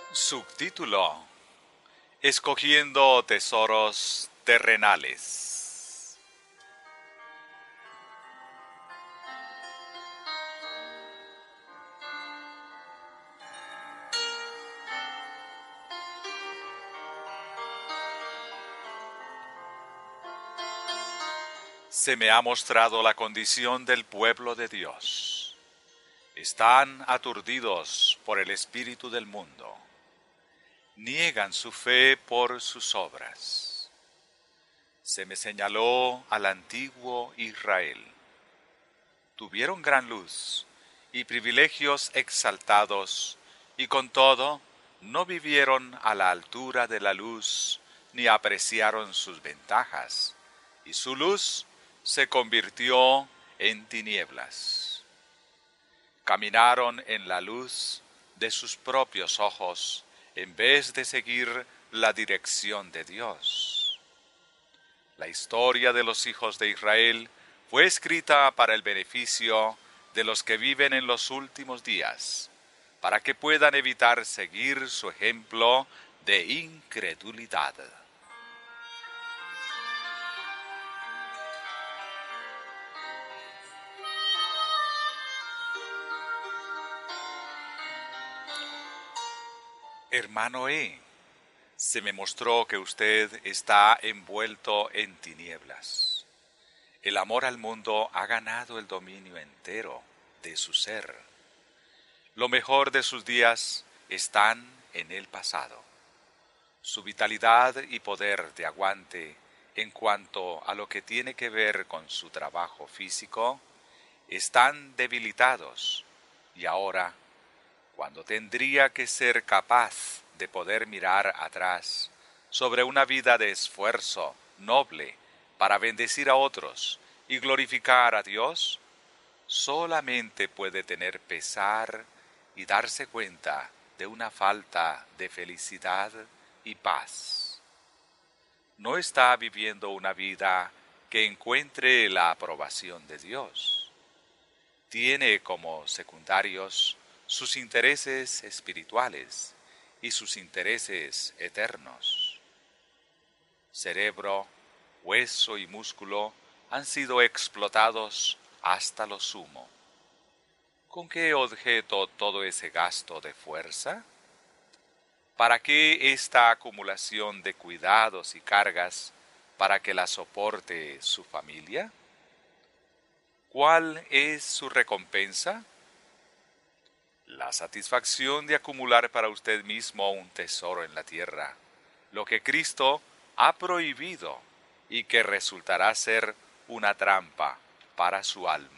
Subtítulo: Escogiendo tesoros terrenales. Se me ha mostrado la condición del pueblo de Dios. Están aturdidos por el espíritu del mundo. Niegan su fe por sus obras. Se me señaló al antiguo Israel. Tuvieron gran luz y privilegios exaltados, y con todo no vivieron a la altura de la luz, ni apreciaron sus ventajas, y su luz se convirtió en tinieblas. Caminaron en la luz de sus propios ojos, en vez de seguir la dirección de Dios. La historia de los hijos de Israel fue escrita para el beneficio de los que viven en los últimos días, para que puedan evitar seguir su ejemplo de incredulidad. Hermano se me mostró que usted está envuelto en tinieblas. El amor al mundo ha ganado el dominio entero de su ser. Lo mejor de sus días están en el pasado. Su vitalidad y poder de aguante en cuanto a lo que tiene que ver con su trabajo físico están debilitados, y ahora, cuando tendría que ser capaz de poder mirar atrás sobre una vida de esfuerzo noble para bendecir a otros y glorificar a Dios, solamente puede tener pesar y darse cuenta de una falta de felicidad y paz. No está viviendo una vida que encuentre la aprobación de Dios. Tiene como secundarios sus intereses espirituales y sus intereses eternos. Cerebro, hueso y músculo han sido explotados hasta lo sumo. ¿Con qué objeto todo ese gasto de fuerza? ¿Para qué esta acumulación de cuidados y cargas para que la soporte su familia? ¿Cuál es su recompensa? La satisfacción de acumular para usted mismo un tesoro en la tierra, lo que Cristo ha prohibido y que resultará ser una trampa para su alma.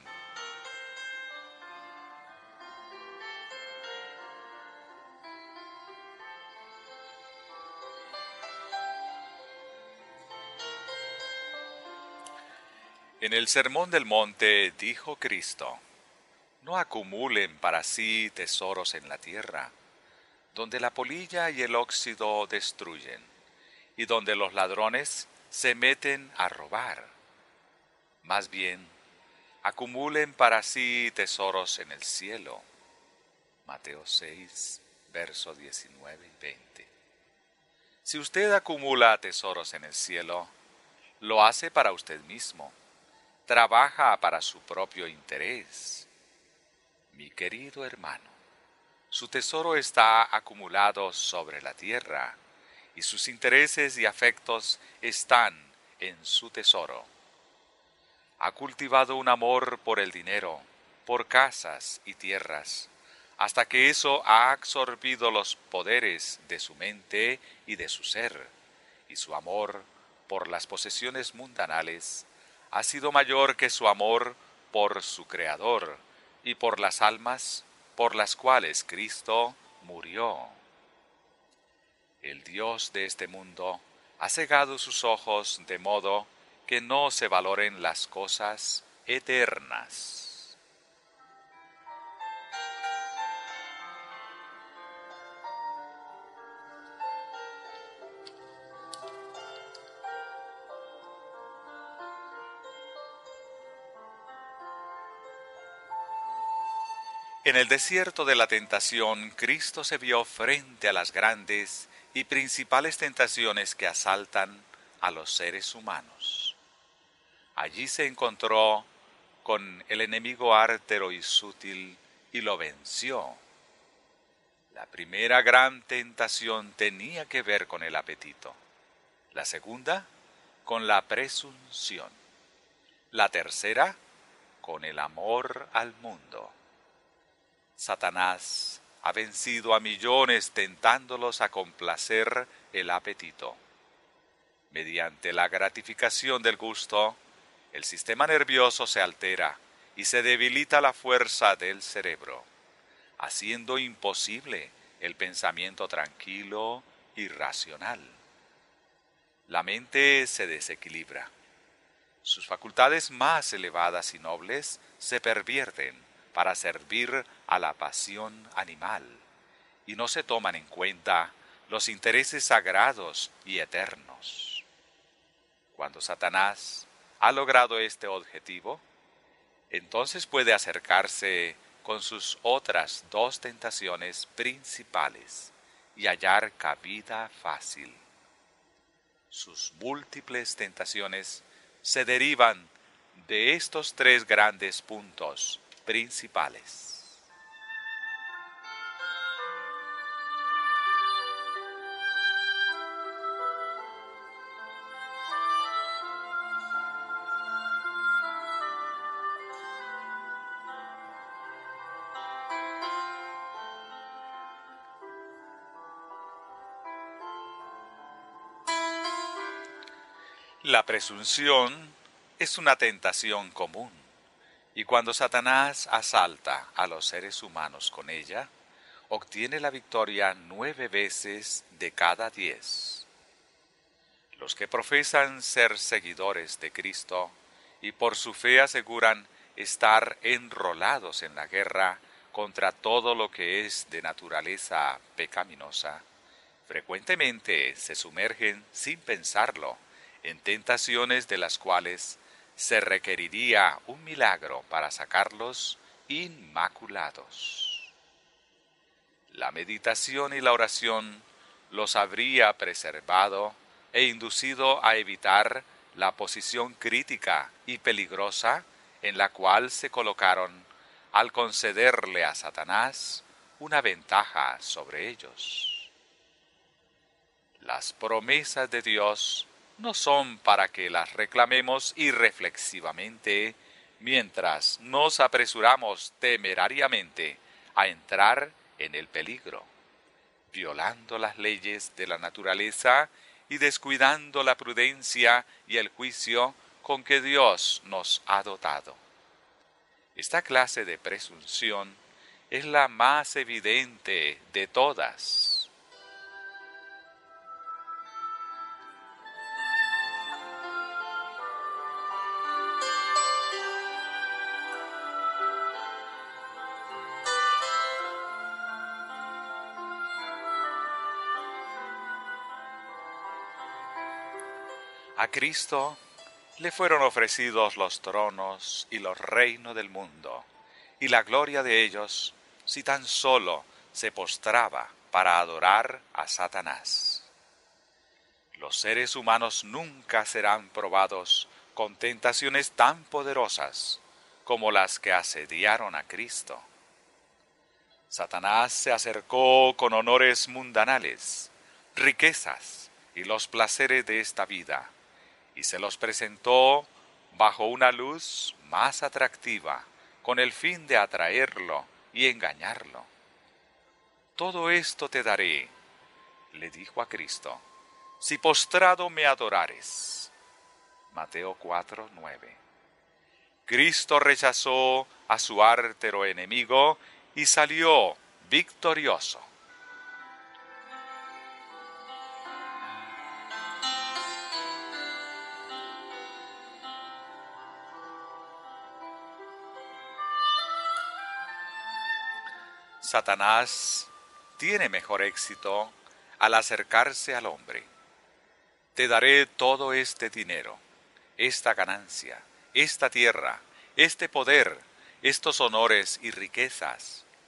En el Sermón del Monte dijo Cristo: no acumulen para sí tesoros en la tierra, donde la polilla y el óxido destruyen, y donde los ladrones se meten a robar. Más bien, acumulen para sí tesoros en el cielo. Mateo 6, verso 19 y 20. Si usted acumula tesoros en el cielo, lo hace para usted mismo. Trabaja para su propio interés. Mi querido hermano, su tesoro está acumulado sobre la tierra, y sus intereses y afectos están en su tesoro. Ha cultivado un amor por el dinero, por casas y tierras, hasta que eso ha absorbido los poderes de su mente y de su ser, y su amor por las posesiones mundanales ha sido mayor que su amor por su Creador y por las almas por las cuales Cristo murió. El Dios de este mundo ha cegado sus ojos de modo que no se valoren las cosas eternas. En el desierto de la tentación, Cristo se vio frente a las grandes y principales tentaciones que asaltan a los seres humanos. Allí se encontró con el enemigo ártero y sutil y lo venció. La primera gran tentación tenía que ver con el apetito. La segunda, con la presunción. La tercera, con el amor al mundo. Satanás ha vencido a millones tentándolos a complacer el apetito. Mediante la gratificación del gusto, el sistema nervioso se altera y se debilita la fuerza del cerebro, haciendo imposible el pensamiento tranquilo y racional. La mente se desequilibra. Sus facultades más elevadas y nobles se pervierten para servir a la pasión animal, y no se toman en cuenta los intereses sagrados y eternos. Cuando Satanás ha logrado este objetivo, entonces puede acercarse con sus otras dos tentaciones principales y hallar cabida fácil. Sus múltiples tentaciones se derivan de estos tres grandes puntos principales. La presunción es una tentación común, y cuando Satanás asalta a los seres humanos con ella, obtiene la victoria 9 veces de cada 10. Los que profesan ser seguidores de Cristo y por su fe aseguran estar enrolados en la guerra contra todo lo que es de naturaleza pecaminosa, frecuentemente se sumergen sin pensarlo en tentaciones de las cuales se requeriría un milagro para sacarlos inmaculados. La meditación y la oración los habría preservado e inducido a evitar la posición crítica y peligrosa en la cual se colocaron al concederle a Satanás una ventaja sobre ellos. Las promesas de Dios no son para que las reclamemos irreflexivamente mientras nos apresuramos temerariamente a entrar en el peligro, violando las leyes de la naturaleza y descuidando la prudencia y el juicio con que Dios nos ha dotado. Esta clase de presunción es la más evidente de todas. A Cristo le fueron ofrecidos los tronos y los reinos del mundo, y la gloria de ellos, si tan solo se postraba para adorar a Satanás. Los seres humanos nunca serán probados con tentaciones tan poderosas como las que asediaron a Cristo. Satanás se acercó con honores mundanales, riquezas y los placeres de esta vida, y se los presentó bajo una luz más atractiva, con el fin de atraerlo y engañarlo. Todo esto te daré, le dijo a Cristo, si postrado me adorares. Mateo 4:9. Cristo rechazó a su ártero enemigo y salió victorioso. Satanás tiene mejor éxito al acercarse al hombre. Te daré todo este dinero, esta ganancia, esta tierra, este poder, estos honores y riquezas,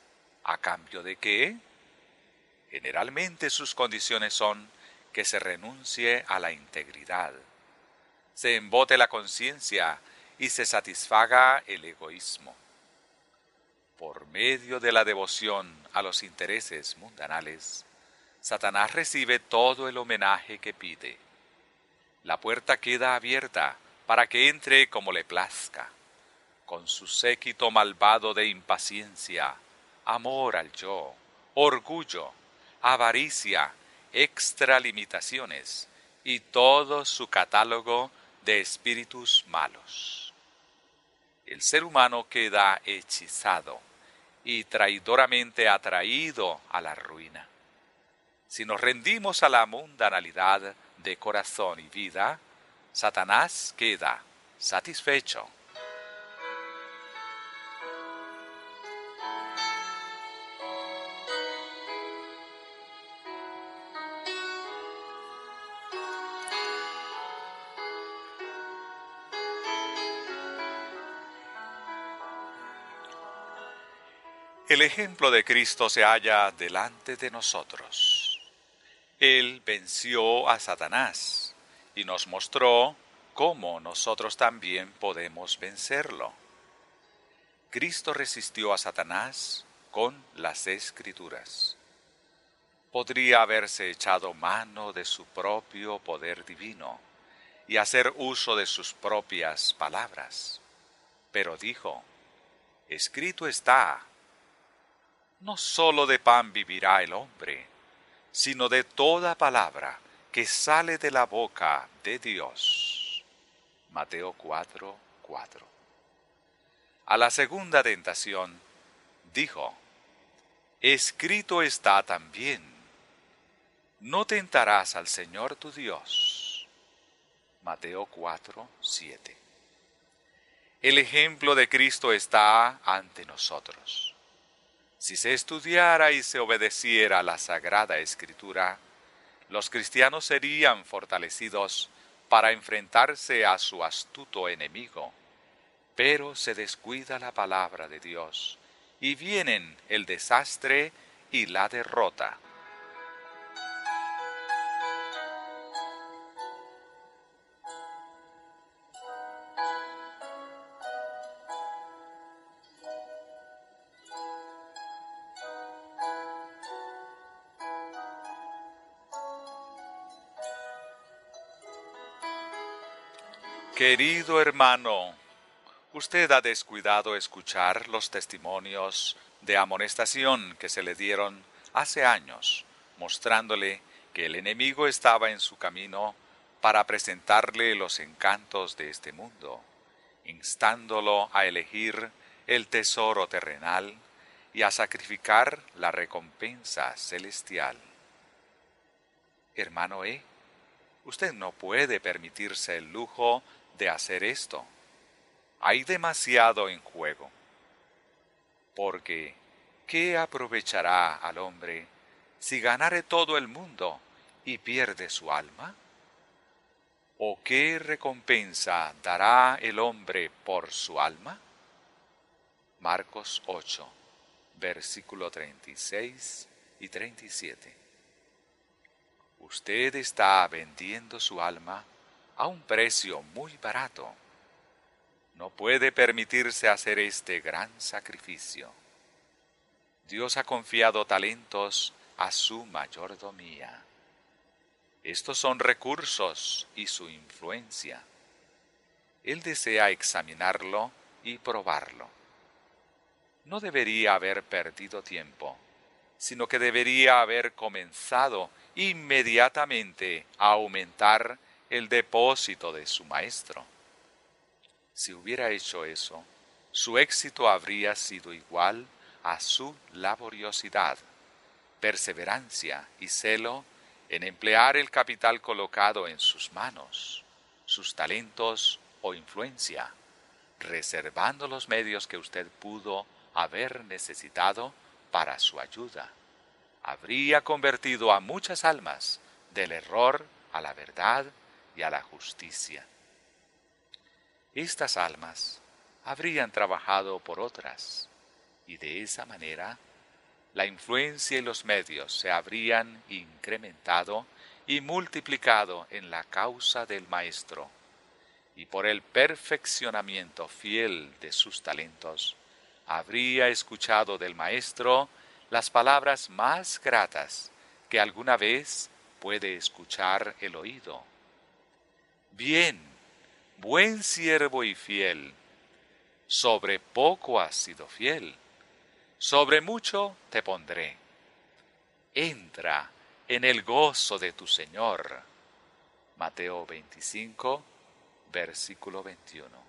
¿A cambio de qué? Generalmente sus condiciones son que se renuncie a la integridad, se embote la conciencia y se satisfaga el egoísmo. Por medio de la devoción a los intereses mundanales, Satanás recibe todo el homenaje que pide. La puerta queda abierta para que entre como le plazca, con su séquito malvado de impaciencia, amor al yo, orgullo, avaricia, extralimitaciones y todo su catálogo de espíritus malos. El ser humano queda hechizado y traidoramente atraído a la ruina. Si nos rendimos a la mundanalidad de corazón y vida, Satanás queda satisfecho. El ejemplo de Cristo se halla delante de nosotros. Él venció a Satanás y nos mostró cómo nosotros también podemos vencerlo. Cristo resistió a Satanás con las Escrituras. Podría haberse echado mano de su propio poder divino y hacer uso de sus propias palabras. Pero dijo, escrito está, no solo de pan vivirá el hombre, sino de toda palabra que sale de la boca de Dios. Mateo 4:4. A la segunda tentación, dijo, escrito está también, no tentarás al Señor tu Dios. Mateo 4:7. El ejemplo de Cristo está ante nosotros. Si se estudiara y se obedeciera la Sagrada Escritura, los cristianos serían fortalecidos para enfrentarse a su astuto enemigo, pero se descuida la palabra de Dios y vienen el desastre y la derrota. Querido hermano, usted ha descuidado escuchar los testimonios de amonestación que se le dieron hace años, mostrándole que el enemigo estaba en su camino para presentarle los encantos de este mundo, instándolo a elegir el tesoro terrenal y a sacrificar la recompensa celestial. Hermano usted no puede permitirse el lujo de hacer esto. Hay demasiado en juego. Porque, ¿qué aprovechará al hombre si ganare todo el mundo y pierde su alma? ¿O qué recompensa dará el hombre por su alma? Marcos 8, versículo 36 y 37. Usted está vendiendo su alma a un precio muy barato. No puede permitirse hacer este gran sacrificio. Dios ha confiado talentos a su mayordomía. Estos son recursos y su influencia. Él desea examinarlo y probarlo. No debería haber perdido tiempo, sino que debería haber comenzado inmediatamente a aumentar el depósito de su maestro. Si hubiera hecho eso, su éxito habría sido igual a su laboriosidad, perseverancia y celo en emplear el capital colocado en sus manos, sus talentos o influencia, reservando los medios que usted pudo haber necesitado para su ayuda. Habría convertido a muchas almas del error a la verdad y a la justicia. Estas almas habrían trabajado por otras y de esa manera la influencia y los medios se habrían incrementado y multiplicado en la causa del maestro, y por el perfeccionamiento fiel de sus talentos, habría escuchado del maestro las palabras más gratas que alguna vez puede escuchar el oído. Bien, buen siervo y fiel, sobre poco has sido fiel, sobre mucho te pondré. Entra en el gozo de tu Señor. Mateo 25, versículo 21.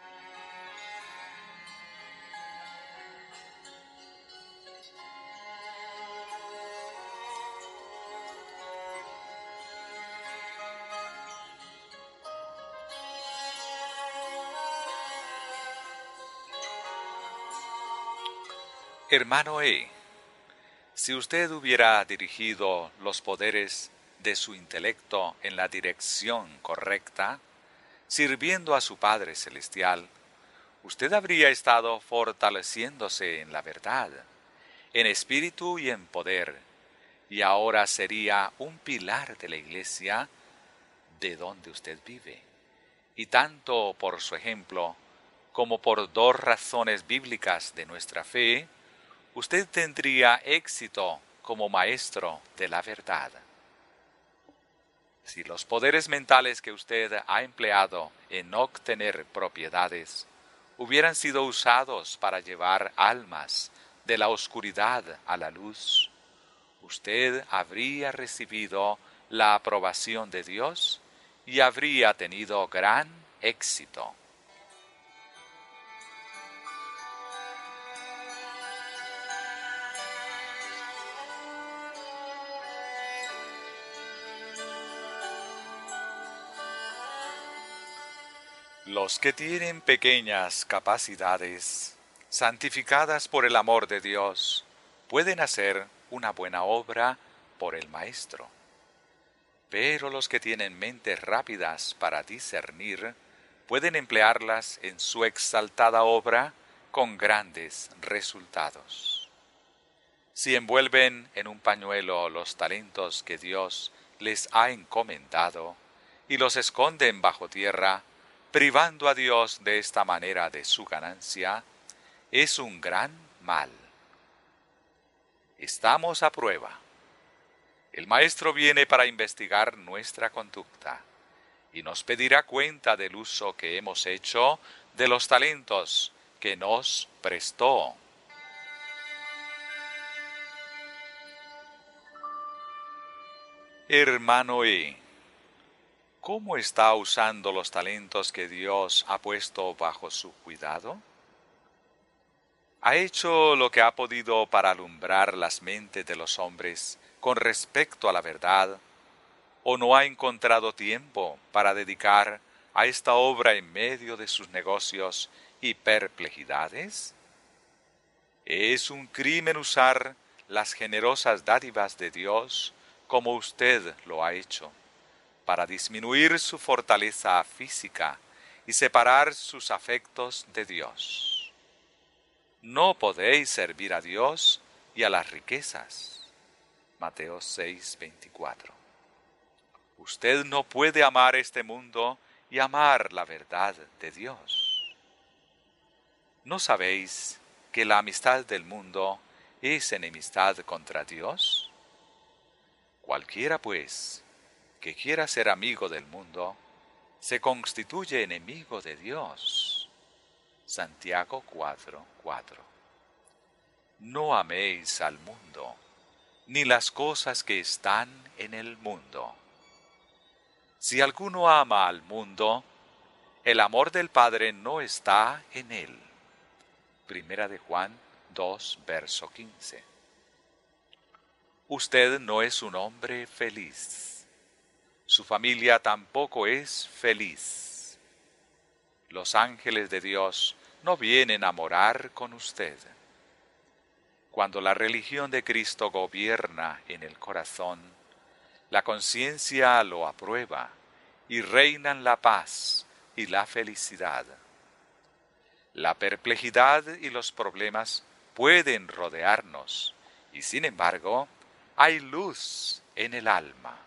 Hermano E., si usted hubiera dirigido los poderes de su intelecto en la dirección correcta, sirviendo a su Padre Celestial, usted habría estado fortaleciéndose en la verdad, en espíritu y en poder, y ahora sería un pilar de la Iglesia de donde usted vive. Y tanto por su ejemplo, como por dos razones bíblicas de nuestra fe, usted tendría éxito como maestro de la verdad. Si los poderes mentales que usted ha empleado en obtener propiedades hubieran sido usados para llevar almas de la oscuridad a la luz, usted habría recibido la aprobación de Dios y habría tenido gran éxito. Los que tienen pequeñas capacidades, santificadas por el amor de Dios, pueden hacer una buena obra por el Maestro. Pero los que tienen mentes rápidas para discernir, pueden emplearlas en su exaltada obra con grandes resultados. Si envuelven en un pañuelo los talentos que Dios les ha encomendado y los esconden bajo tierra, privando a Dios de esta manera de su ganancia, es un gran mal. Estamos a prueba. El Maestro viene para investigar nuestra conducta y nos pedirá cuenta del uso que hemos hecho de los talentos que nos prestó. Hermano E., ¿cómo está usando los talentos que Dios ha puesto bajo su cuidado? ¿Ha hecho lo que ha podido para alumbrar las mentes de los hombres con respecto a la verdad, o no ha encontrado tiempo para dedicar a esta obra en medio de sus negocios y perplejidades? Es un crimen usar las generosas dádivas de Dios como usted lo ha hecho, para disminuir su fortaleza física y separar sus afectos de Dios. No podéis servir a Dios y a las riquezas. Mateo 6:24. Usted no puede amar este mundo y amar la verdad de Dios. ¿No sabéis que la amistad del mundo es enemistad contra Dios? Cualquiera, pues, que quiera ser amigo del mundo, se constituye enemigo de Dios. Santiago 4:4. No améis al mundo, ni las cosas que están en el mundo. Si alguno ama al mundo, el amor del Padre no está en él. Primera de Juan 2, verso 15. Usted no es un hombre feliz. Su familia tampoco es feliz. Los ángeles de Dios no vienen a morar con usted. Cuando la religión de Cristo gobierna en el corazón, la conciencia lo aprueba y reinan la paz y la felicidad. La perplejidad y los problemas pueden rodearnos y sin embargo hay luz en el alma.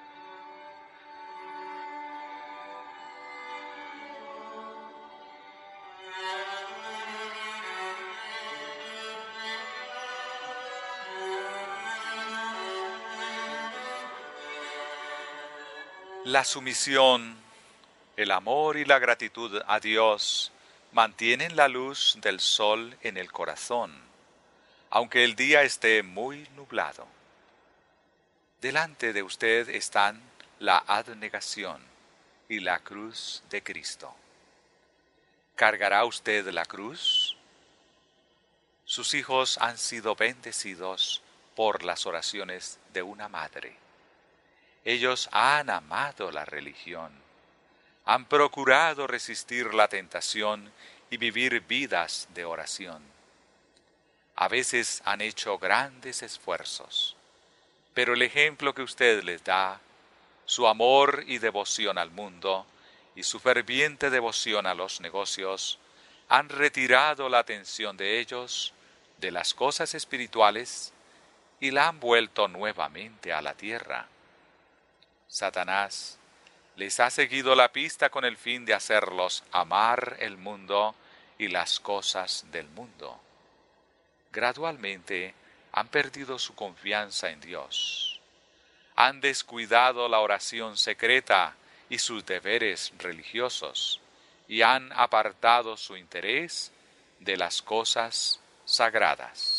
La sumisión, el amor y la gratitud a Dios mantienen la luz del sol en el corazón, aunque el día esté muy nublado. Delante de usted están la abnegación y la cruz de Cristo. ¿Cargará usted la cruz? Sus hijos han sido bendecidos por las oraciones de una madre. Ellos han amado la religión, han procurado resistir la tentación y vivir vidas de oración. A veces han hecho grandes esfuerzos, pero el ejemplo que usted les da, su amor y devoción al mundo y su ferviente devoción a los negocios, han retirado la atención de ellos de las cosas espirituales y la han vuelto nuevamente a la tierra. Satanás les ha seguido la pista con el fin de hacerlos amar el mundo y las cosas del mundo. Gradualmente han perdido su confianza en Dios. Han descuidado la oración secreta y sus deberes religiosos y han apartado su interés de las cosas sagradas.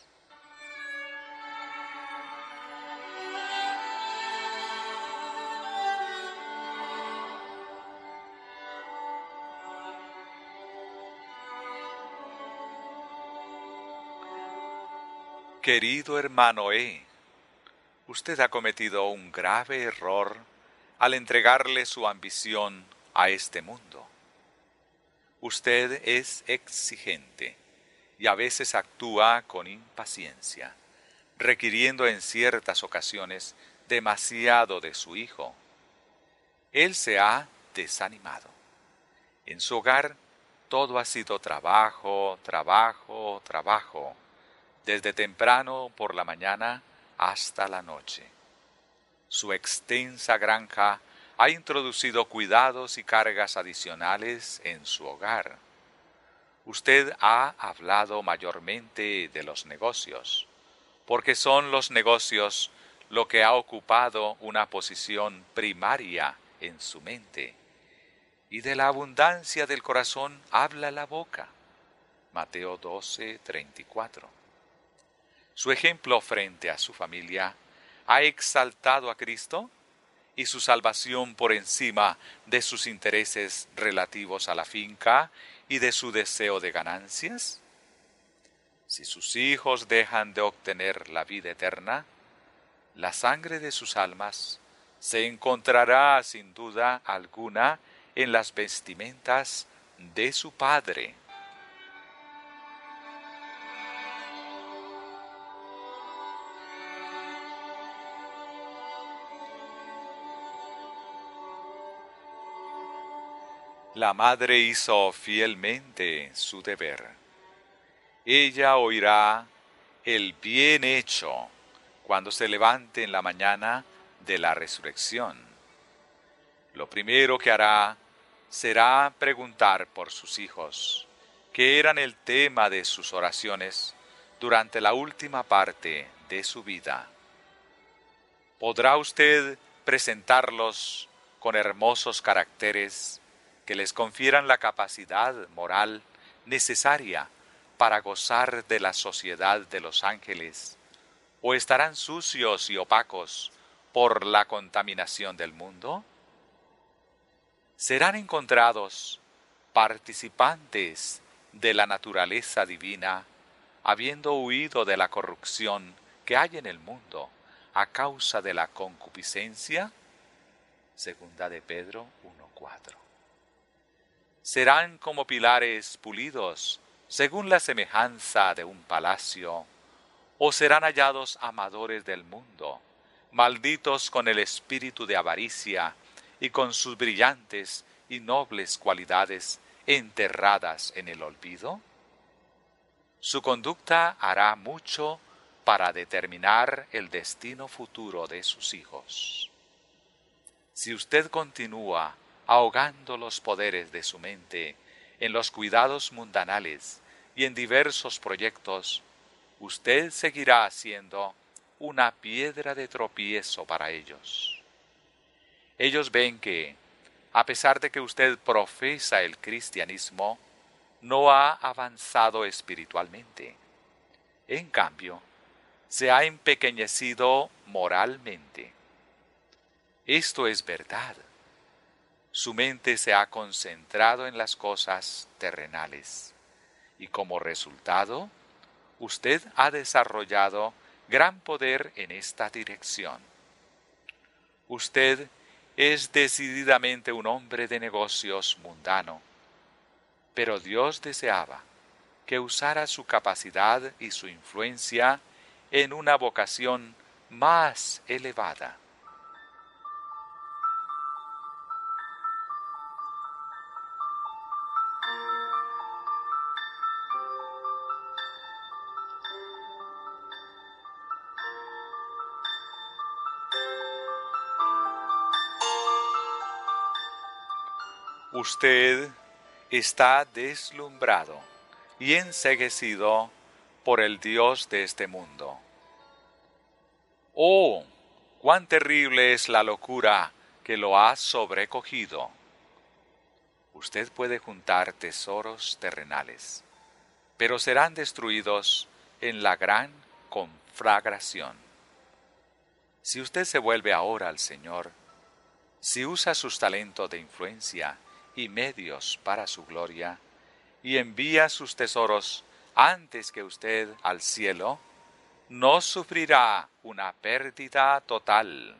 Querido hermano usted ha cometido un grave error al entregarle su ambición a este mundo. Usted es exigente y a veces actúa con impaciencia, requiriendo en ciertas ocasiones demasiado de su hijo. Él se ha desanimado. En su hogar todo ha sido trabajo, trabajo, trabajo, desde temprano por la mañana hasta la noche. Su extensa granja ha introducido cuidados y cargas adicionales en su hogar. Usted ha hablado mayormente de los negocios, porque son los negocios lo que ha ocupado una posición primaria en su mente. Y de la abundancia del corazón habla la boca. Mateo 12:34. Su ejemplo frente a su familia ha exaltado a Cristo y su salvación por encima de sus intereses relativos a la finca y de su deseo de ganancias. Si sus hijos dejan de obtener la vida eterna, la sangre de sus almas se encontrará sin duda alguna en las vestimentas de su Padre. La madre hizo fielmente su deber. Ella oirá el bien hecho cuando se levante en la mañana de la resurrección. Lo primero que hará será preguntar por sus hijos, que eran el tema de sus oraciones durante la última parte de su vida. ¿Podrá usted presentarlos con hermosos caracteres que les confieran la capacidad moral necesaria para gozar de la sociedad de los ángeles, o estarán sucios y opacos por la contaminación del mundo? ¿Serán encontrados participantes de la naturaleza divina, habiendo huido de la corrupción que hay en el mundo a causa de la concupiscencia? Segunda de Pedro 1:4. Serán como pilares pulidos según la semejanza de un palacio, o serán hallados amadores del mundo, malditos con el espíritu de avaricia y con sus brillantes y nobles cualidades enterradas en el olvido. Su conducta hará mucho para determinar el destino futuro de sus hijos. Si usted continúa ahogando los poderes de su mente en los cuidados mundanales y en diversos proyectos, usted seguirá siendo una piedra de tropiezo para ellos. Ellos ven que, a pesar de que usted profesa el cristianismo, no ha avanzado espiritualmente. En cambio, se ha empequeñecido moralmente. Esto es verdad. Su mente se ha concentrado en las cosas terrenales y como resultado, usted ha desarrollado gran poder en esta dirección. Usted es decididamente un hombre de negocios mundano, pero Dios deseaba que usara su capacidad y su influencia en una vocación más elevada. Usted está deslumbrado y enceguecido por el Dios de este mundo. ¡Oh! ¡Cuán terrible es la locura que lo ha sobrecogido! Usted puede juntar tesoros terrenales, pero serán destruidos en la gran conflagración. Si usted se vuelve ahora al Señor, si usa sus talentos de influencia y medios para su gloria, y envía sus tesoros antes que usted al cielo, no sufrirá una pérdida total.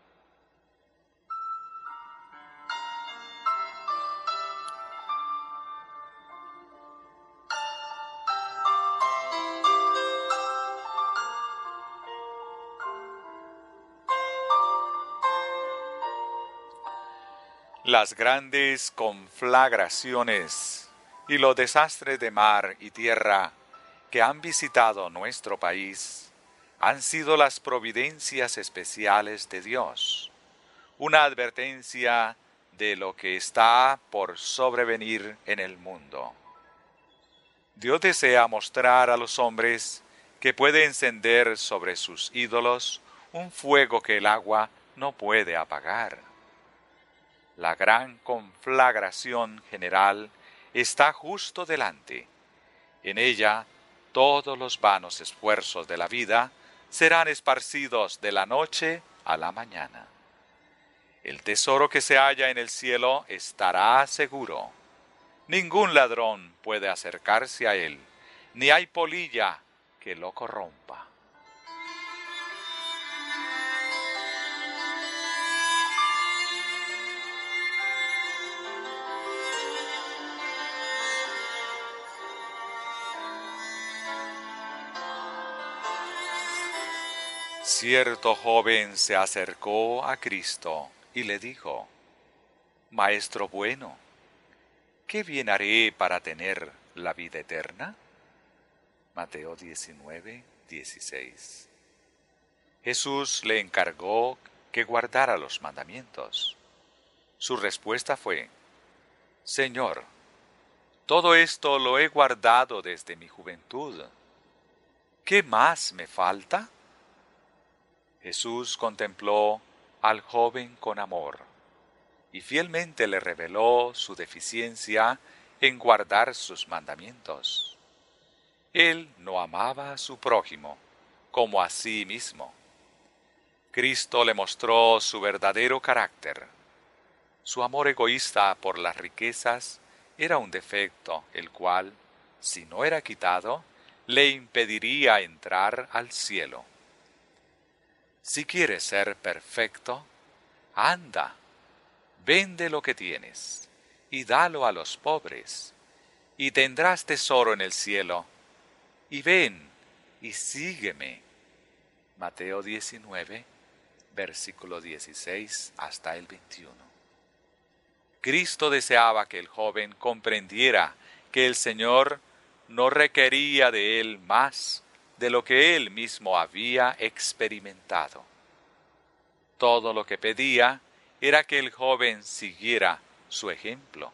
Las grandes conflagraciones y los desastres de mar y tierra que han visitado nuestro país han sido las providencias especiales de Dios, una advertencia de lo que está por sobrevenir en el mundo. Dios desea mostrar a los hombres que puede encender sobre sus ídolos un fuego que el agua no puede apagar. La gran conflagración general está justo delante. En ella, todos los vanos esfuerzos de la vida serán esparcidos de la noche a la mañana. El tesoro que se halla en el cielo estará seguro. Ningún ladrón puede acercarse a él, ni hay polilla que lo corrompa. Cierto joven se acercó a Cristo y le dijo: Maestro bueno, ¿qué bien haré para tener la vida eterna? Mateo 19:16. Jesús le encargó que guardara los mandamientos. Su respuesta fue: Señor, todo esto lo he guardado desde mi juventud. ¿Qué más me falta? Jesús contempló al joven con amor y fielmente le reveló su deficiencia en guardar sus mandamientos. Él no amaba a su prójimo como a sí mismo. Cristo le mostró su verdadero carácter. Su amor egoísta por las riquezas era un defecto, el cual, si no era quitado, le impediría entrar al cielo. Si quieres ser perfecto, anda, vende lo que tienes y dalo a los pobres, y tendrás tesoro en el cielo. Y ven y sígueme. Mateo 19, versículo 16 hasta el 21. Cristo deseaba que el joven comprendiera que el Señor no requería de él más de lo que él mismo había experimentado. Todo lo que pedía era que el joven siguiera su ejemplo.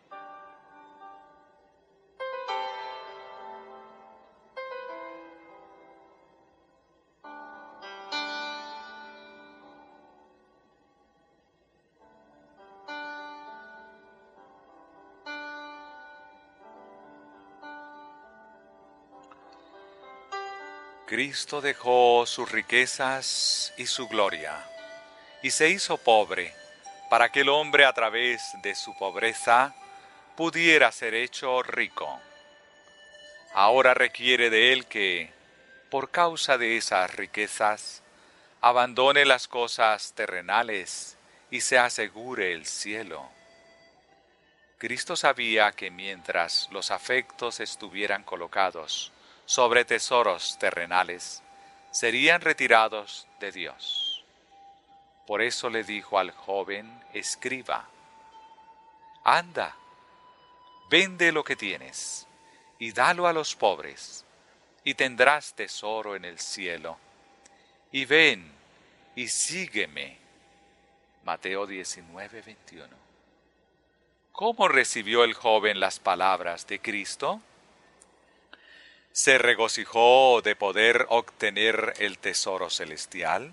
Cristo dejó sus riquezas y su gloria, y se hizo pobre, para que el hombre a través de su pobreza pudiera ser hecho rico. Ahora requiere de él que, por causa de esas riquezas, abandone las cosas terrenales y se asegure el cielo. Cristo sabía que mientras los afectos estuvieran colocados sobre tesoros terrenales, serían retirados de Dios. Por eso le dijo al joven escriba: «Anda, vende lo que tienes y dalo a los pobres, y tendrás tesoro en el cielo. Y ven y sígueme». Mateo 19:21. ¿Cómo recibió el joven las palabras de Cristo? ¿Se regocijó de poder obtener el tesoro celestial?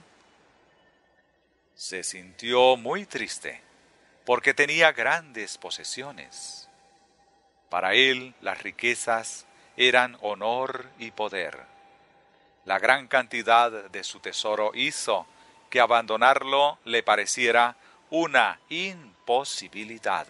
Se sintió muy triste porque tenía grandes posesiones. Para él las riquezas eran honor y poder. La gran cantidad de su tesoro hizo que abandonarlo le pareciera una imposibilidad.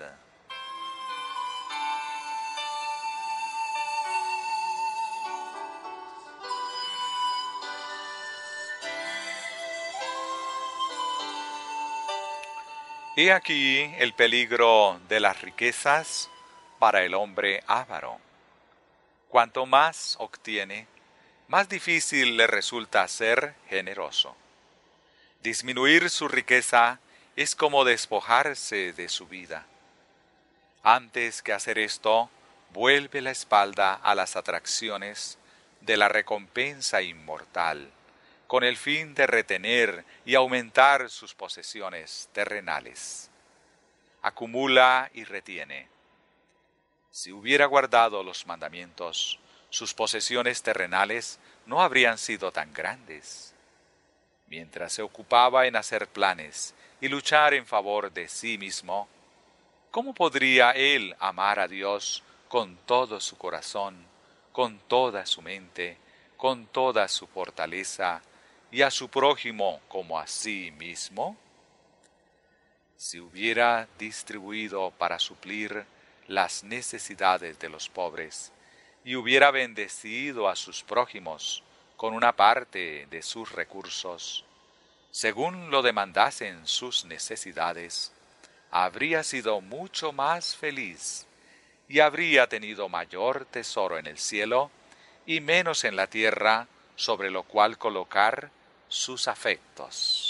He aquí el peligro de las riquezas para el hombre avaro. Cuanto más obtiene, más difícil le resulta ser generoso. Disminuir su riqueza es como despojarse de su vida. Antes que hacer esto, vuelve la espalda a las atracciones de la recompensa inmortal, con el fin de retener y aumentar sus posesiones terrenales. Acumula y retiene. Si hubiera guardado los mandamientos, sus posesiones terrenales no habrían sido tan grandes. Mientras se ocupaba en hacer planes y luchar en favor de sí mismo, ¿cómo podría él amar a Dios con todo su corazón, con toda su mente, con toda su fortaleza, y a su prójimo como a sí mismo? Si hubiera distribuido para suplir las necesidades de los pobres, y hubiera bendecido a sus prójimos con una parte de sus recursos, según lo demandasen sus necesidades, habría sido mucho más feliz y habría tenido mayor tesoro en el cielo y menos en la tierra sobre lo cual colocar sus afectos.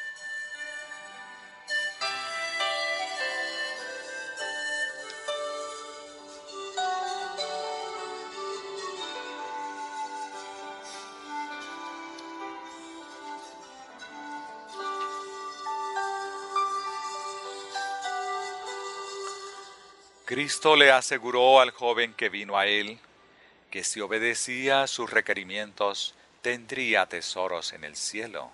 Cristo le aseguró al joven que vino a él que si obedecía a sus requerimientos tendría tesoros en el cielo.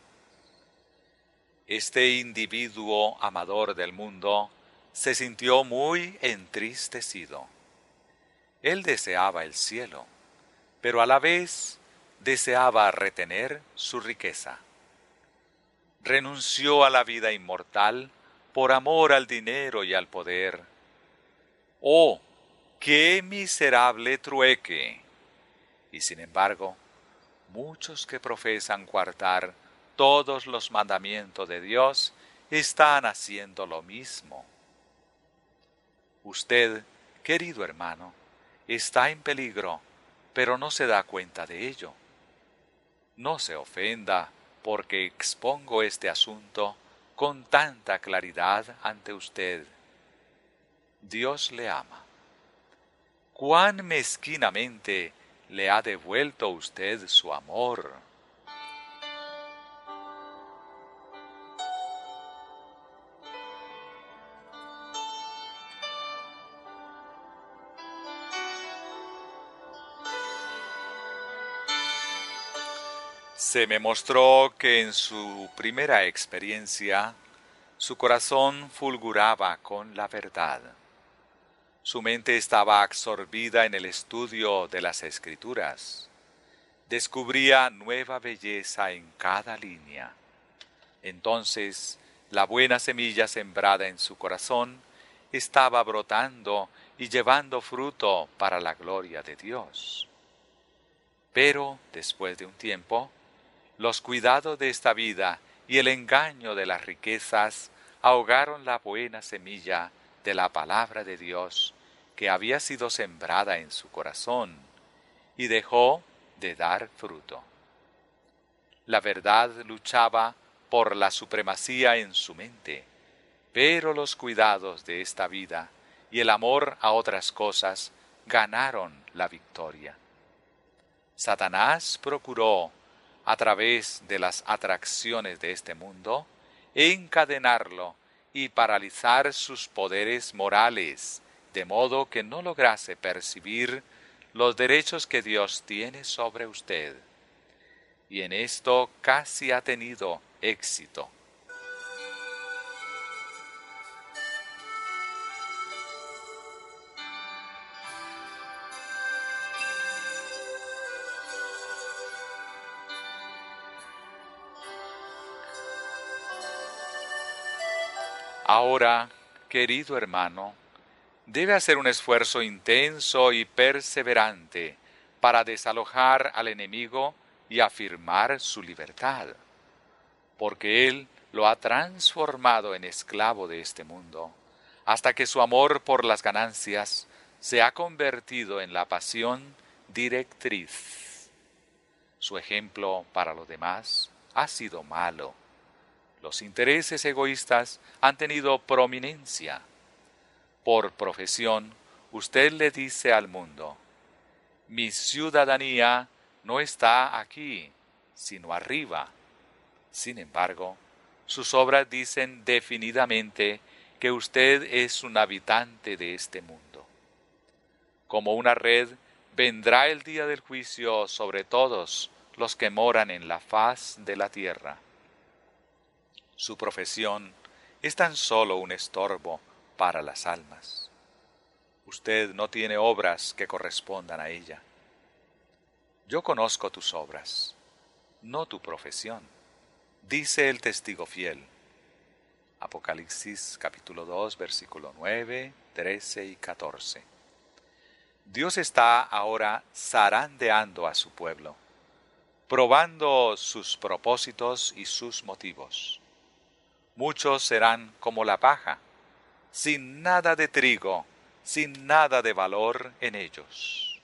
Este individuo amador del mundo se sintió muy entristecido. Él deseaba el cielo, pero a la vez deseaba retener su riqueza. Renunció a la vida inmortal por amor al dinero y al poder. ¡Oh, qué miserable trueque! Y sin embargo, muchos que profesan guardar todos los mandamientos de Dios están haciendo lo mismo. Usted, querido hermano, está en peligro, pero no se da cuenta de ello. No se ofenda porque expongo este asunto con tanta claridad ante usted. Dios le ama. Cuán mezquinamente le ha devuelto usted su amor. Se me mostró que en su primera experiencia su corazón fulguraba con la verdad. Su mente estaba absorbida en el estudio de las Escrituras. Descubría nueva belleza en cada línea. Entonces, la buena semilla sembrada en su corazón estaba brotando y llevando fruto para la gloria de Dios. Pero, después de un tiempo, los cuidados de esta vida y el engaño de las riquezas ahogaron la buena semilla de la palabra de Dios que había sido sembrada en su corazón y dejó de dar fruto. La verdad luchaba por la supremacía en su mente, pero los cuidados de esta vida y el amor a otras cosas ganaron la victoria. Satanás procuró, a través de las atracciones de este mundo, encadenarlo y paralizar sus poderes morales, de modo que no lograse percibir los derechos que Dios tiene sobre usted. Y en esto casi ha tenido éxito. Ahora, querido hermano, debe hacer un esfuerzo intenso y perseverante para desalojar al enemigo y afirmar su libertad, porque él lo ha transformado en esclavo de este mundo, hasta que su amor por las ganancias se ha convertido en la pasión directriz. Su ejemplo para los demás ha sido malo. Los intereses egoístas han tenido prominencia. Por profesión, usted le dice al mundo: mi ciudadanía no está aquí, sino arriba. Sin embargo, sus obras dicen definidamente que usted es un habitante de este mundo. Como una red, vendrá el día del juicio sobre todos los que moran en la faz de la tierra. Su profesión es tan solo un estorbo para las almas. Usted no tiene obras que correspondan a ella. Yo conozco tus obras, no tu profesión, dice el testigo fiel. Apocalipsis capítulo 2, versículo 9, 13 y 14. Dios está ahora zarandeando a su pueblo, probando sus propósitos y sus motivos. Muchos serán como la paja, sin nada de trigo, sin nada de valor en ellos.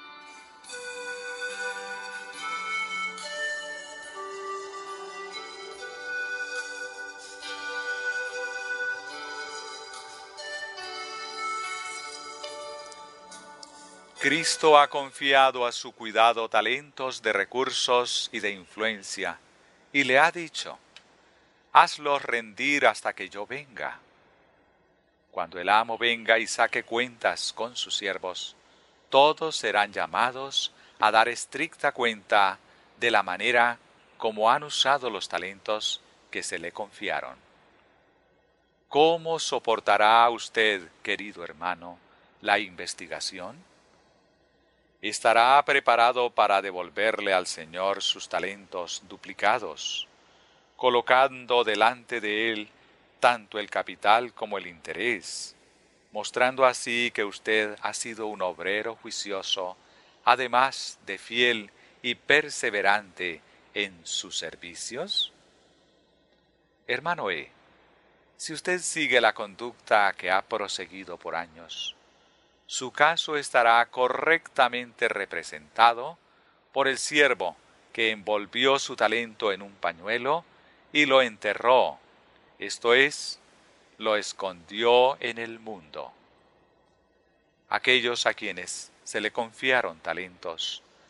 Cristo ha confiado a su cuidado talentos de recursos y de influencia, y le ha dicho: hazlos rendir hasta que yo venga. Cuando el amo venga y saque cuentas con sus siervos, todos serán llamados a dar estricta cuenta de la manera como han usado los talentos que se le confiaron. ¿Cómo soportará usted, querido hermano, la investigación? ¿Estará preparado para devolverle al Señor sus talentos duplicados, colocando delante de Él tanto el capital como el interés, mostrando así que usted ha sido un obrero juicioso, además de fiel y perseverante en sus servicios? Hermano E., si usted sigue la conducta que ha proseguido por años, su caso estará correctamente representado por el siervo que envolvió su talento en un pañuelo y lo enterró, esto es, lo escondió en el mundo. Aquellos a quienes se le confiaron talentos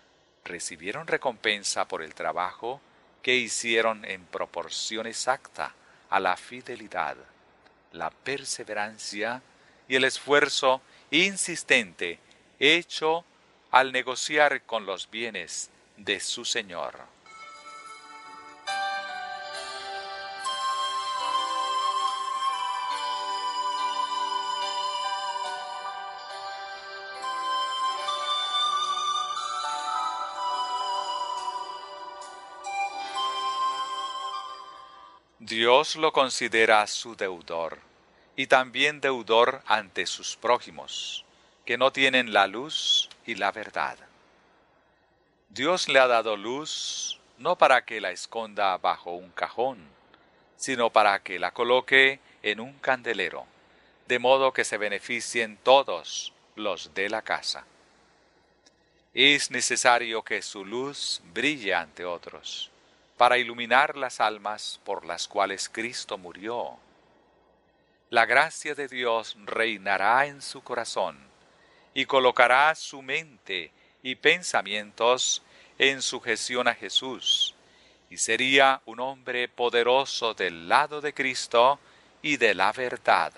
recibieron recompensa por el trabajo que hicieron en proporción exacta a la fidelidad, la perseverancia y el esfuerzo insistente hecho al negociar con los bienes de su Señor. Dios lo considera su deudor, y también deudor ante sus prójimos, que no tienen la luz y la verdad. Dios le ha dado luz no para que la esconda bajo un cajón, sino para que la coloque en un candelero, de modo que se beneficien todos los de la casa. Es necesario que su luz brille ante otros, para iluminar las almas por las cuales Cristo murió. La gracia de Dios reinará en su corazón y colocará su mente y pensamientos en sujeción a Jesús, y sería un hombre poderoso del lado de Cristo y de la verdad.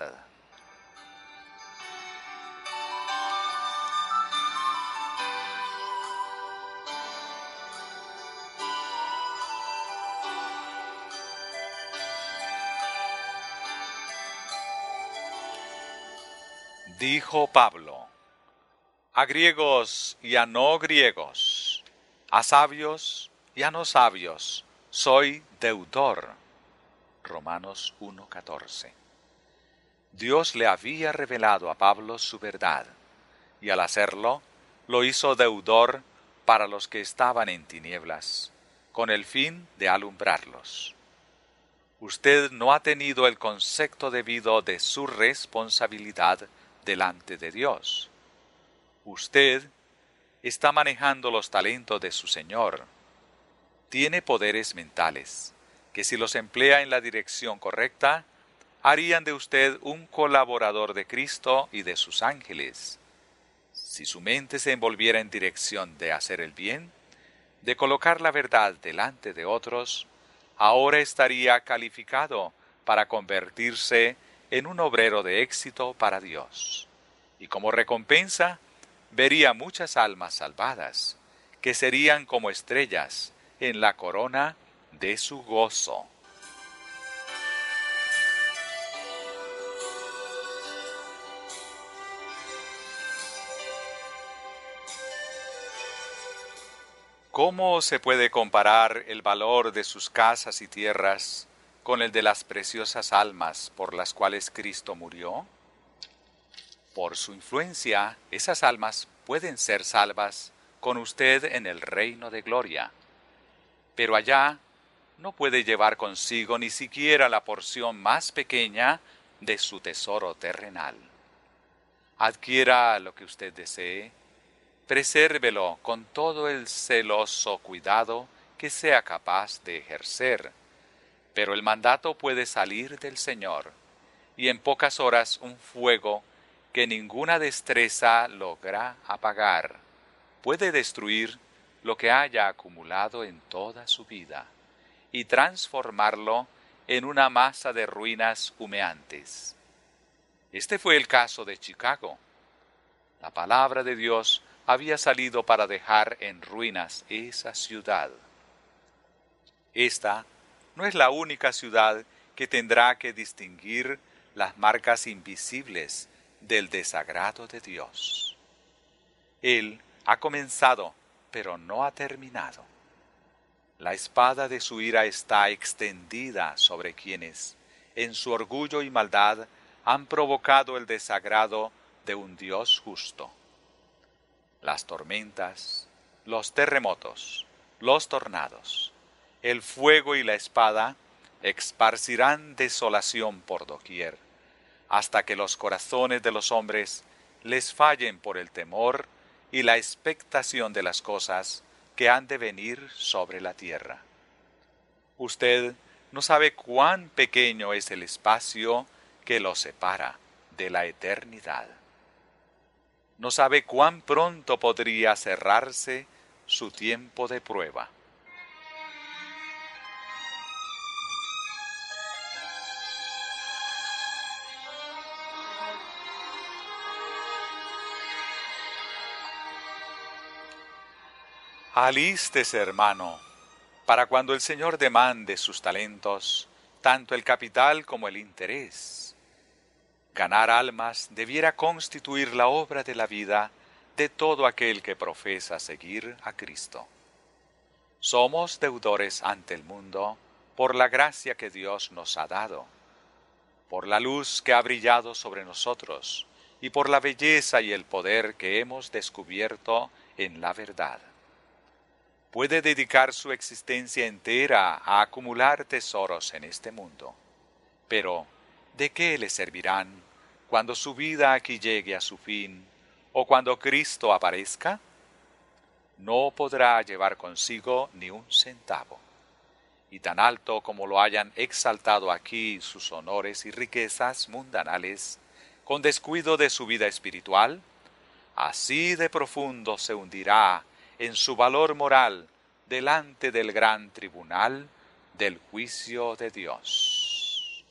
Dijo Pablo: a griegos y a no griegos, a sabios y a no sabios, soy deudor. Romanos 1:14. Dios le había revelado a Pablo su verdad, y al hacerlo, lo hizo deudor para los que estaban en tinieblas, con el fin de alumbrarlos. Usted no ha tenido el concepto debido de su responsabilidad delante de Dios. Usted está manejando los talentos de su Señor. Tiene poderes mentales, que si los emplea en la dirección correcta, harían de usted un colaborador de Cristo y de sus ángeles. Si su mente se envolviera en dirección de hacer el bien, de colocar la verdad delante de otros, ahora estaría calificado para convertirse en un obrero de éxito para Dios. Y como recompensa, vería muchas almas salvadas, que serían como estrellas en la corona de su gozo. ¿Cómo se puede comparar el valor de sus casas y tierras con el de las preciosas almas por las cuales Cristo murió? Por su influencia, esas almas pueden ser salvas con usted en el reino de gloria. Pero allá no puede llevar consigo ni siquiera la porción más pequeña de su tesoro terrenal. Adquiera lo que usted desee, presérvelo con todo el celoso cuidado que sea capaz de ejercer, pero el mandato puede salir del Señor, y en pocas horas un fuego que ninguna destreza logra apagar puede destruir lo que haya acumulado en toda su vida y transformarlo en una masa de ruinas humeantes. Este fue el caso de Chicago. La palabra de Dios había salido para dejar en ruinas esa ciudad. Esta no es la única ciudad que tendrá que distinguir las marcas invisibles del desagrado de Dios. Él ha comenzado, pero no ha terminado. La espada de su ira está extendida sobre quienes, en su orgullo y maldad, han provocado el desagrado de un Dios justo. Las tormentas, los terremotos, los tornados, el fuego y la espada esparcirán desolación por doquier, hasta que los corazones de los hombres les fallen por el temor y la expectación de las cosas que han de venir sobre la tierra. Usted no sabe cuán pequeño es el espacio que lo separa de la eternidad. No sabe cuán pronto podría cerrarse su tiempo de prueba. Alístese, hermano, para cuando el Señor demande sus talentos, tanto el capital como el interés. Ganar almas debiera constituir la obra de la vida de todo aquel que profesa seguir a Cristo. Somos deudores ante el mundo por la gracia que Dios nos ha dado, por la luz que ha brillado sobre nosotros y por la belleza y el poder que hemos descubierto en la verdad. Puede dedicar su existencia entera a acumular tesoros en este mundo, pero ¿de qué le servirán cuando su vida aquí llegue a su fin o cuando Cristo aparezca? No podrá llevar consigo ni un centavo, y tan alto como lo hayan exaltado aquí sus honores y riquezas mundanales, con descuido de su vida espiritual, así de profundo se hundirá en su valor moral delante del gran tribunal del juicio de Dios.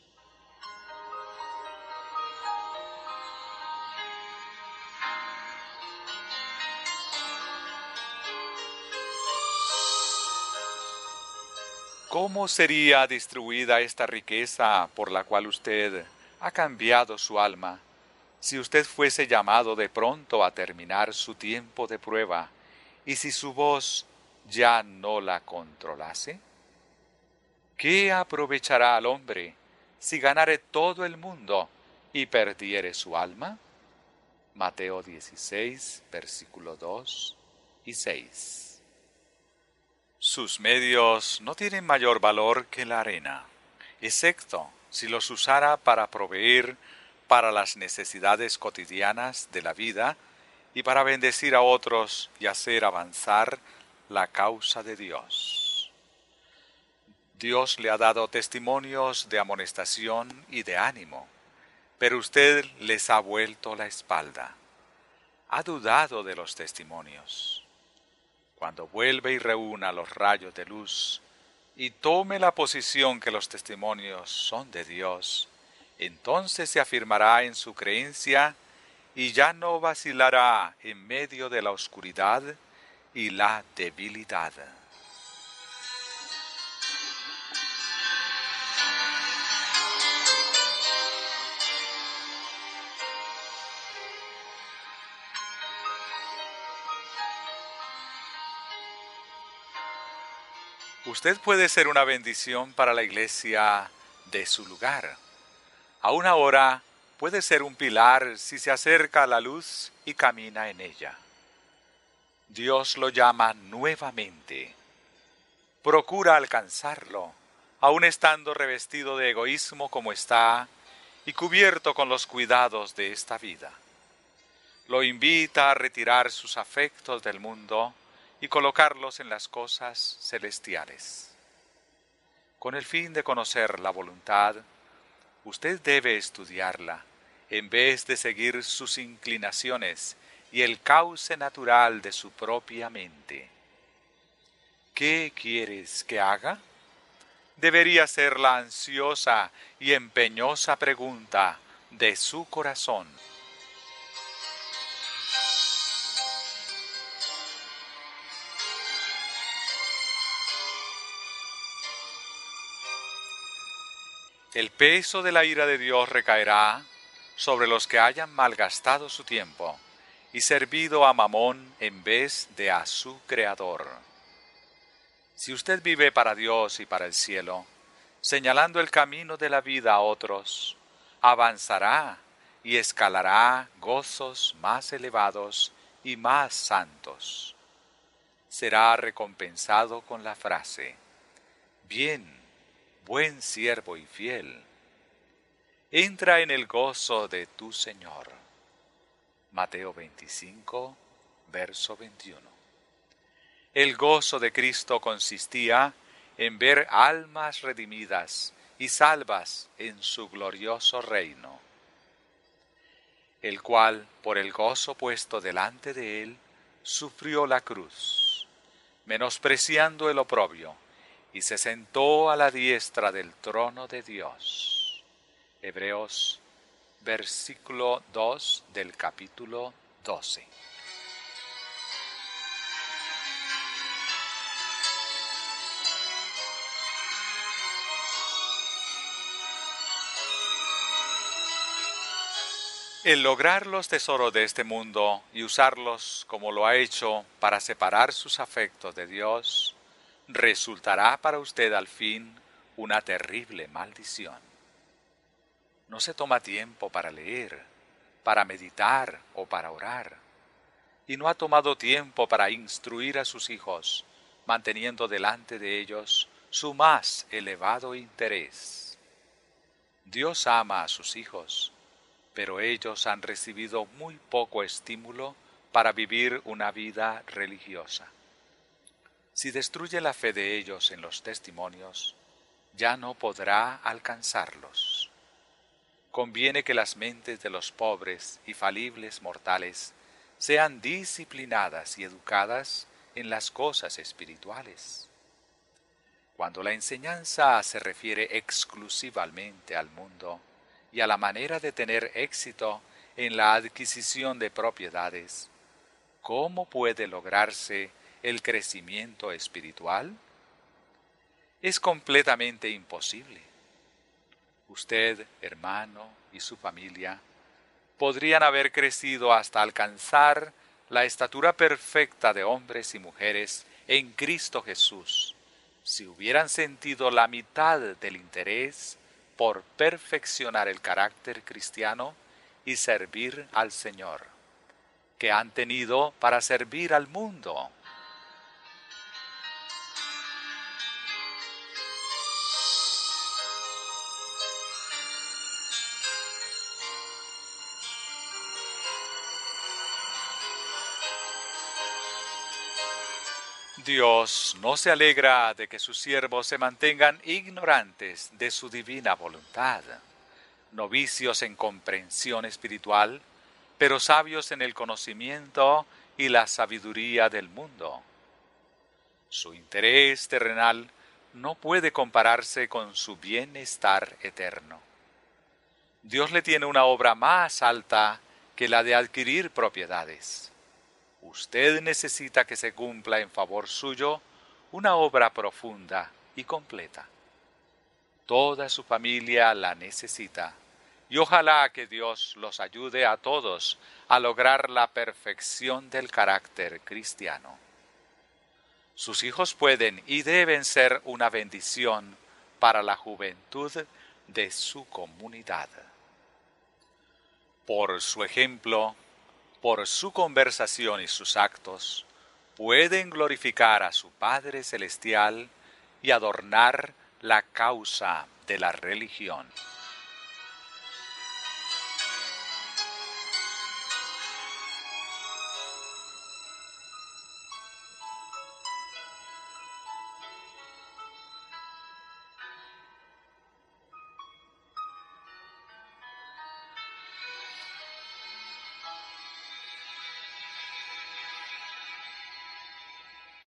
¿Cómo sería distribuida esta riqueza por la cual usted ha cambiado su alma si usted fuese llamado de pronto a terminar su tiempo de prueba y si su voz ya no la controlase? ¿Qué aprovechará al hombre si ganare todo el mundo y perdiere su alma? Mateo 16, versículos 2 y 6. Sus medios no tienen mayor valor que la arena, excepto si los usara para proveer para las necesidades cotidianas de la vida y para bendecir a otros y hacer avanzar la causa de Dios. Dios le ha dado testimonios de amonestación y de ánimo, pero usted les ha vuelto la espalda. Ha dudado de los testimonios. Cuando vuelve y reúna los rayos de luz y tome la posición que los testimonios son de Dios, entonces se afirmará en su creencia y ya no vacilará en medio de la oscuridad y la debilidad. Usted puede ser una bendición para la iglesia de su lugar. A una hora puede ser un pilar si se acerca a la luz y camina en ella. Dios lo llama nuevamente. Procura alcanzarlo, aun estando revestido de egoísmo como está y cubierto con los cuidados de esta vida. Lo invita a retirar sus afectos del mundo y colocarlos en las cosas celestiales. Con el fin de conocer la voluntad, usted debe estudiarla, en vez de seguir sus inclinaciones y el cauce natural de su propia mente. ¿Qué quieres que haga? Debería ser la ansiosa y empeñosa pregunta de su corazón. El peso de la ira de Dios recaerá sobre los que hayan malgastado su tiempo y servido a Mamón en vez de a su Creador. Si usted vive para Dios y para el cielo, señalando el camino de la vida a otros, avanzará y escalará gozos más elevados y más santos. Será recompensado con la frase: bien, buen siervo y fiel, entra en el gozo de tu Señor. Mateo 25, verso 21. El gozo de Cristo consistía en ver almas redimidas y salvas en su glorioso reino, el cual, por el gozo puesto delante de él, sufrió la cruz, menospreciando el oprobio, y se sentó a la diestra del trono de Dios. Hebreos, versículo 2 del capítulo 12. El lograr los tesoros de este mundo y usarlos como lo ha hecho para separar sus afectos de Dios, resultará para usted al fin una terrible maldición. No se toma tiempo para leer, para meditar o para orar, y no ha tomado tiempo para instruir a sus hijos, manteniendo delante de ellos su más elevado interés. Dios ama a sus hijos, pero ellos han recibido muy poco estímulo para vivir una vida religiosa. Si destruye la fe de ellos en los testimonios, ya no podrá alcanzarlos. Conviene que las mentes de los pobres y falibles mortales sean disciplinadas y educadas en las cosas espirituales. Cuando la enseñanza se refiere exclusivamente al mundo y a la manera de tener éxito en la adquisición de propiedades, ¿cómo puede lograrse el crecimiento espiritual? Es completamente imposible. Usted, hermano, y su familia podrían haber crecido hasta alcanzar la estatura perfecta de hombres y mujeres en Cristo Jesús, si hubieran sentido la mitad del interés por perfeccionar el carácter cristiano y servir al Señor, que han tenido para servir al mundo. Dios no se alegra de que sus siervos se mantengan ignorantes de su divina voluntad, novicios en comprensión espiritual, pero sabios en el conocimiento y la sabiduría del mundo. Su interés terrenal no puede compararse con su bienestar eterno. Dios le tiene una obra más alta que la de adquirir propiedades. Usted necesita que se cumpla en favor suyo una obra profunda y completa. Toda su familia la necesita, y ojalá que Dios los ayude a todos a lograr la perfección del carácter cristiano. Sus hijos pueden y deben ser una bendición para la juventud de su comunidad. Por su ejemplo, por su conversación y sus actos, pueden glorificar a su Padre Celestial y adornar la causa de la religión.